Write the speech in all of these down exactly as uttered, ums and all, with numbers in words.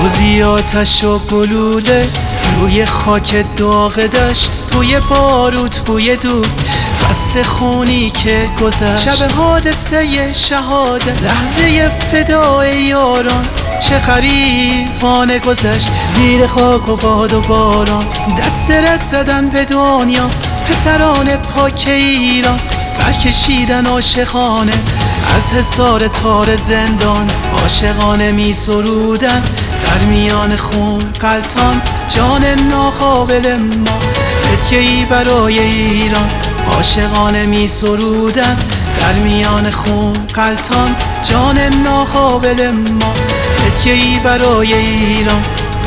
روزی آتش و گلوله روی خاک داغ دشت، بوی باروت بوی دود، فصل خونی که گذشت. شب حادثه شهادت، لحظه فدای یاران، چه غریبانه گذشت زیر خاک و باد و باران. دست رد زدن به دنیا پسران پاک ایران، برکشیدن عاشقانه از حصار تار زندان. عاشقانه می سرودن در میان خون غلطان، جان ناقابل ما هدیه‌ای برای ایران. عاشقانه می سرودن در میان خون غلطان، جان ناقابل ما هدیه‌ای برای ایران.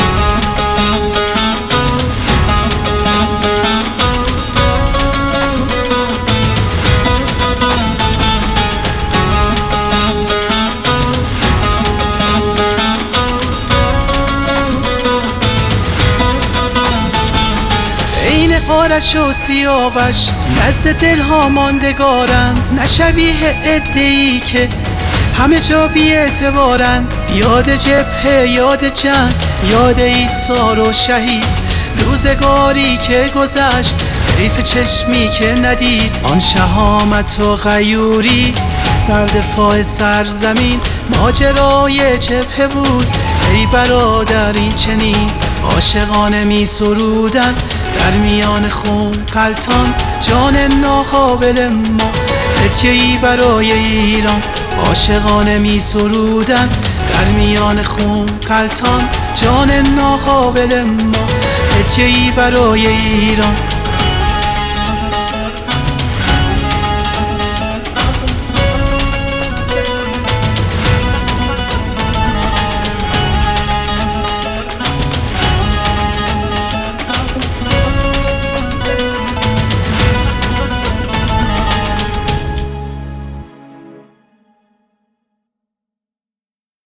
آرش و سیاوش نزد دلها ماندگارند، نه شبیه عده‌ای که همه جا بی اعتبارند. یاد جبهه، یاد جنگ، یاد ایثار و شهید، روزگاری که گذشت حیف چشمی که ندید. آن شهامت و غیوری در دفاع سرزمین، ماجرای جبهه بود ای برادر این چنین. عاشقانه می سرودن در میان خون غلطان، جان ناقابل ما هدیه‌ای برای ایران. عاشقانه می سرودن در میان خون غلطان، جان ناقابل ما هدیه‌ای برای ایران.